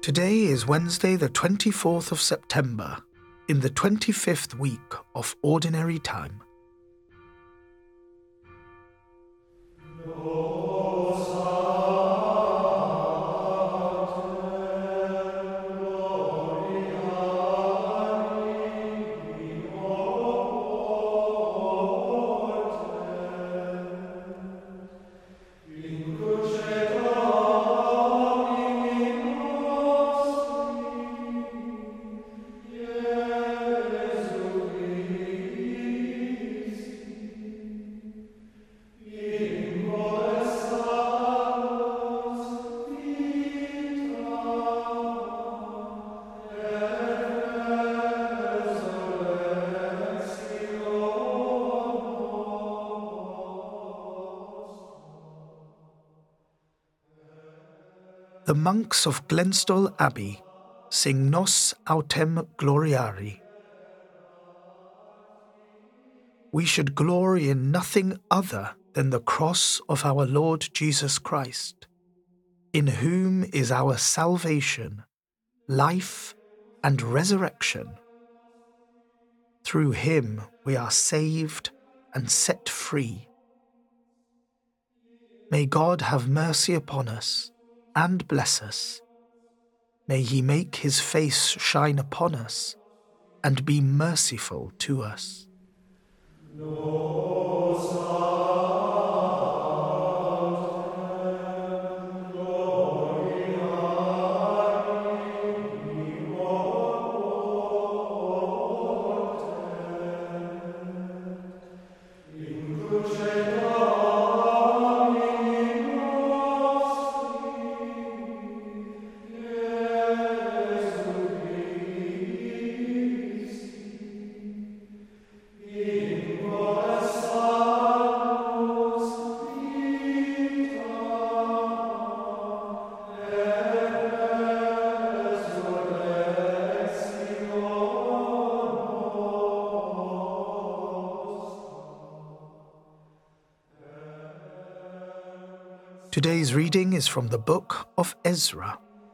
Today is Wednesday, the 24th of September, in the 25th week of Ordinary Time. The monks of Glenstal Abbey sing Nos Autem Gloriari. We should glory in nothing other than the cross of our Lord Jesus Christ, in whom is our salvation, life, and resurrection. Through him we are saved and set free. May God have mercy upon us and bless us. May he make his face shine upon us and be merciful to us. Today's reading is from the book of Ezra.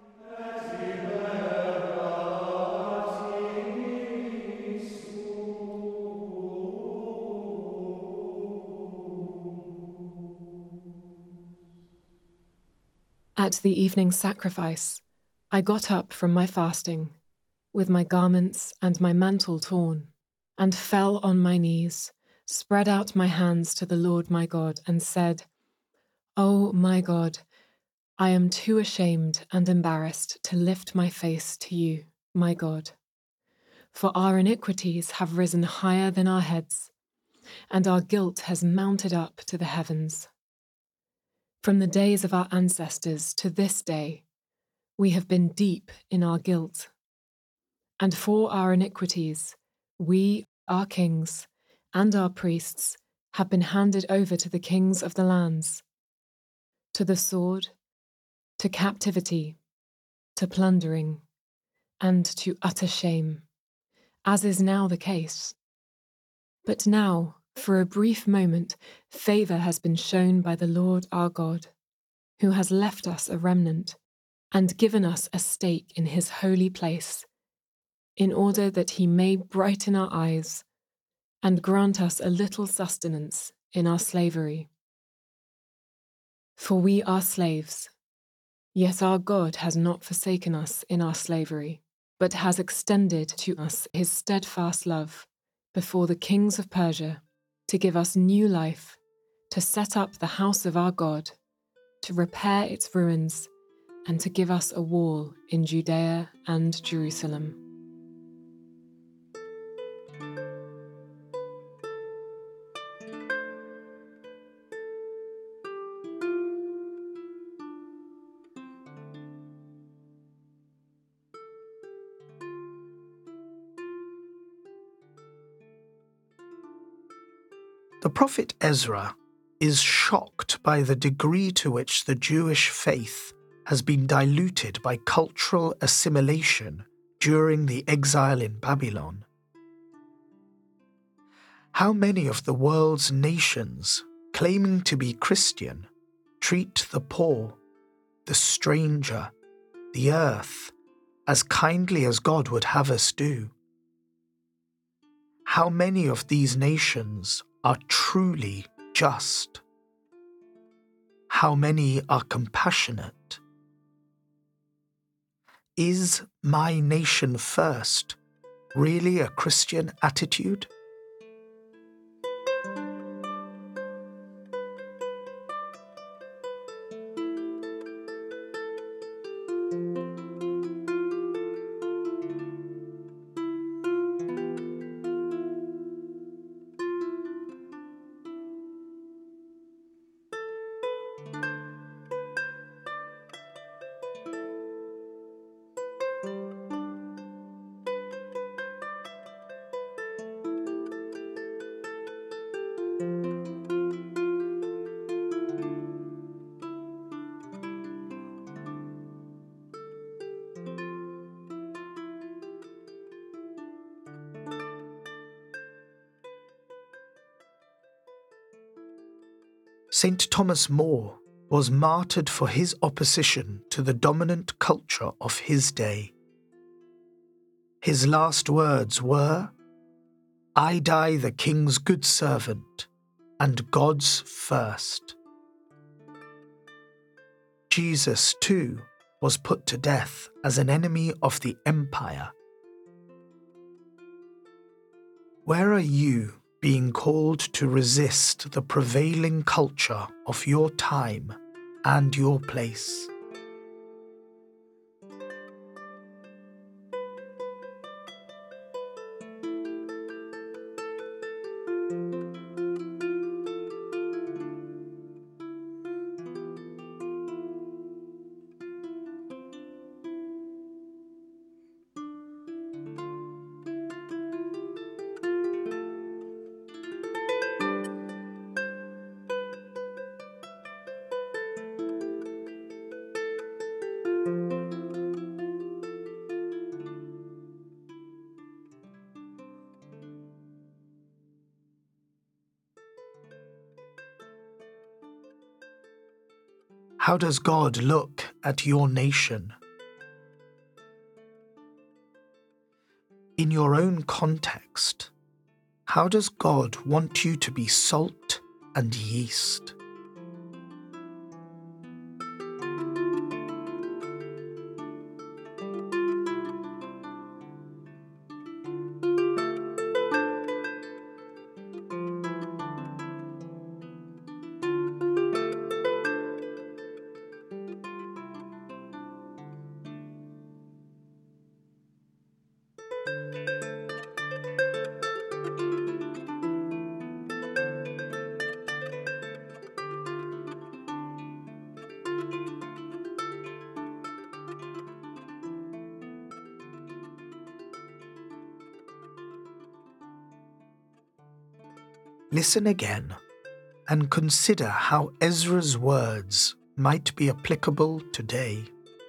At the evening sacrifice, I got up from my fasting, with my garments and my mantle torn, and fell on my knees, spread out my hands to the Lord my God, and said, "O my God, I am too ashamed and embarrassed to lift my face to you, my God. For our iniquities have risen higher than our heads, and our guilt has mounted up to the heavens. From the days of our ancestors to this day, we have been deep in our guilt. And for our iniquities, we, our kings, and our priests have been handed over to the kings of the lands, to the sword, to captivity, to plundering, and to utter shame, as is now the case. But now, for a brief moment, favour has been shown by the Lord our God, who has left us a remnant and given us a stake in his holy place, in order that he may brighten our eyes and grant us a little sustenance in our slavery. For we are slaves, yet our God has not forsaken us in our slavery, but has extended to us his steadfast love before the kings of Persia, to give us new life, to set up the house of our God, to repair its ruins, and to give us a wall in Judea and Jerusalem." The prophet Ezra is shocked by the degree to which the Jewish faith has been diluted by cultural assimilation during the exile in Babylon. How many of the world's nations, claiming to be Christian, treat the poor, the stranger, the earth, as kindly as God would have us do. How many of these nations are truly just? How many are compassionate? Is my nation first really a Christian attitude? St. Thomas More was martyred for his opposition to the dominant culture of his day. His last words were, "I die the King's good servant, and God's first." Jesus, too, was put to death as an enemy of the empire. Where are you being called to resist the prevailing culture of your time and your place? How does God look at your nation? In your own context, how does God want you to be salt and yeast? Listen again and consider how Ezra's words might be applicable today.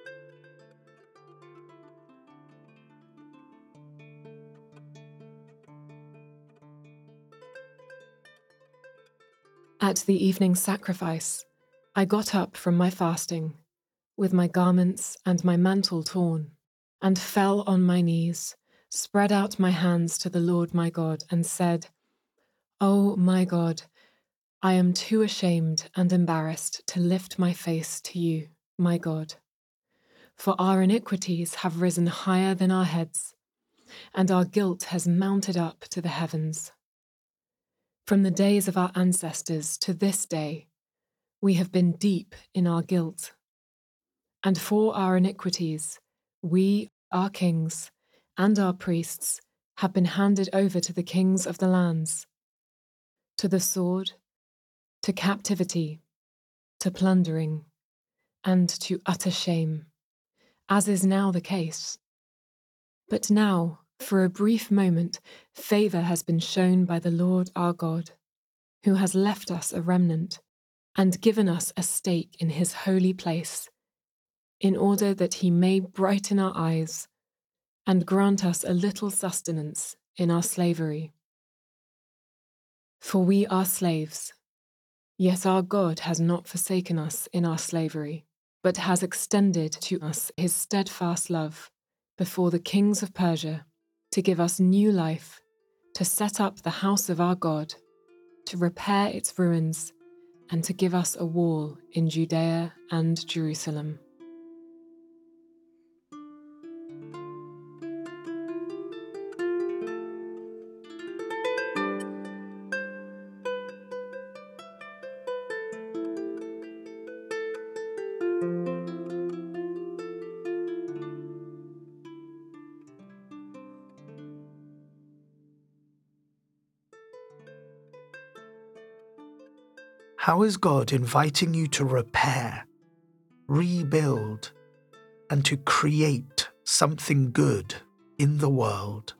At the evening sacrifice, I got up from my fasting, with my garments and my mantle torn, and fell on my knees, spread out my hands to the Lord my God, and said, "O my God, I am too ashamed and embarrassed to lift my face to you, my God. For our iniquities have risen higher than our heads, and our guilt has mounted up to the heavens. From the days of our ancestors to this day, we have been deep in our guilt. And for our iniquities, we, our kings, and our priests have been handed over to the kings of the lands, to the sword, to captivity, to plundering, and to utter shame, as is now the case. But now, for a brief moment, favour has been shown by the Lord our God, who has left us a remnant and given us a stake in his holy place, in order that he may brighten our eyes and grant us a little sustenance in our slavery. For we are slaves, yet our God has not forsaken us in our slavery, but has extended to us his steadfast love, before the kings of Persia, to give us new life, to set up the house of our God, to repair its ruins, and to give us a wall in Judea and Jerusalem. How is God inviting you to repair, rebuild, and to create something good in the world?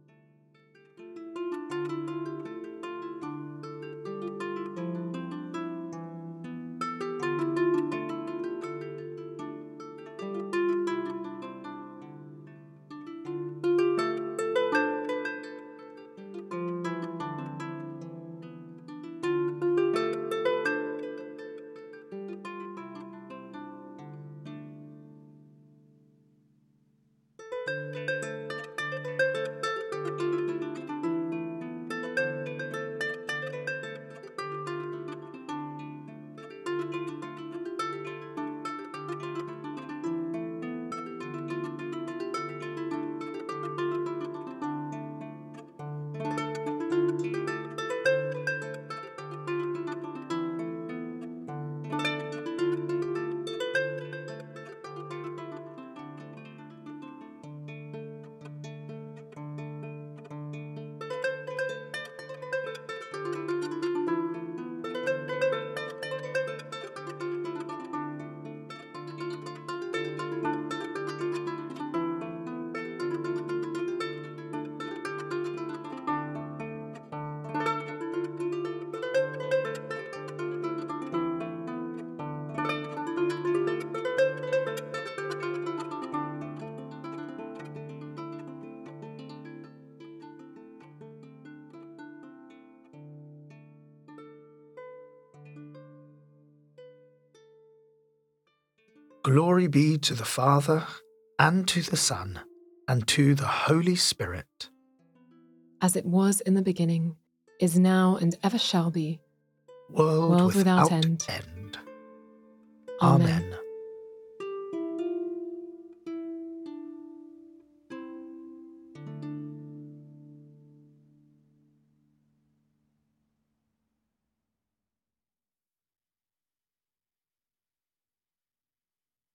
Glory be to the Father, and to the Son, and to the Holy Spirit. As it was in the beginning, is now, and ever shall be, World without without end. end. Amen. Amen.